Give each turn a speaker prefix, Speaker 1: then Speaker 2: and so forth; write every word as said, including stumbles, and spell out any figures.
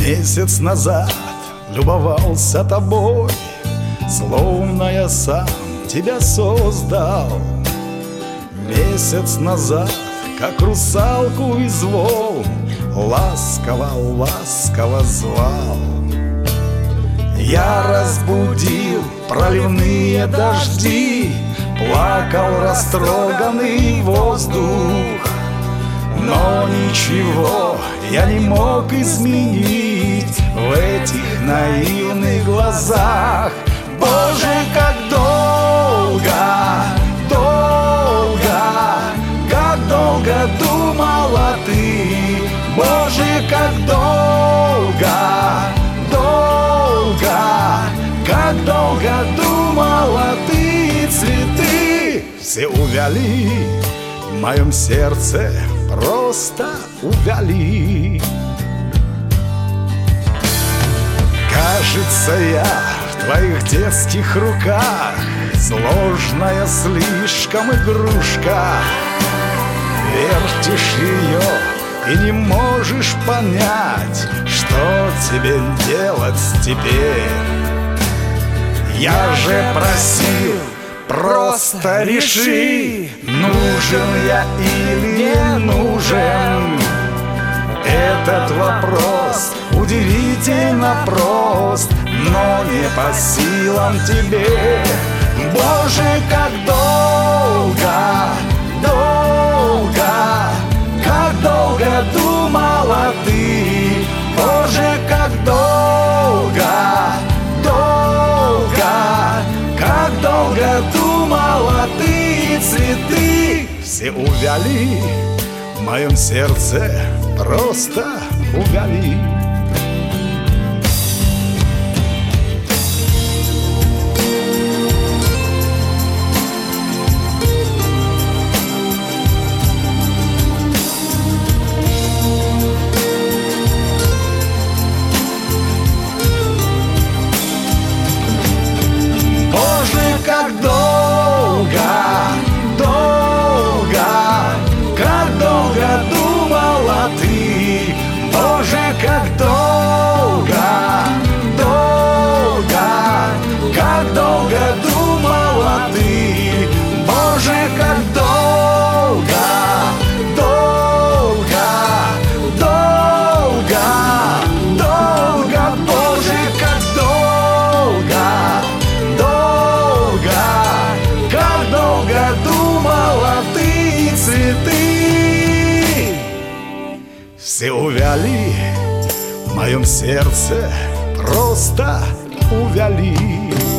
Speaker 1: Месяц назад любовался тобой, словно я сам тебя создал. Месяц назад, как русалку из волн, ласково, ласково звал. Я разбудил проливные дожди, плакал растроганный воздух. Но ничего я не мог изменить в этих наивных глазах. Боже, как долго, долго, как долго думала ты. Боже, как долго, долго, как долго думала ты. Цветы все увяли, в моем сердце просто увяли. Кажется, я в твоих детских руках, сложная слишком игрушка. Вертишь ее и не можешь понять, что тебе делать теперь. Я же просил, просто реши, нужен я или не нужен. Этот вопрос удивительно прост, но не по силам тебе. Боже, как долго, долго, как долго думала ты. Боже, как долго, долго, как долго думала ты. Цветы все увяли, в моем сердце просто увяли. Как долго, долго, как долго думала ты. Боже, как долго, долго, как долго думала ты. Боже, как долго, долго, долго, долго. Боже, как долго, долго, как долго думала ты. Цветы все увяли, в моем сердце просто увяли.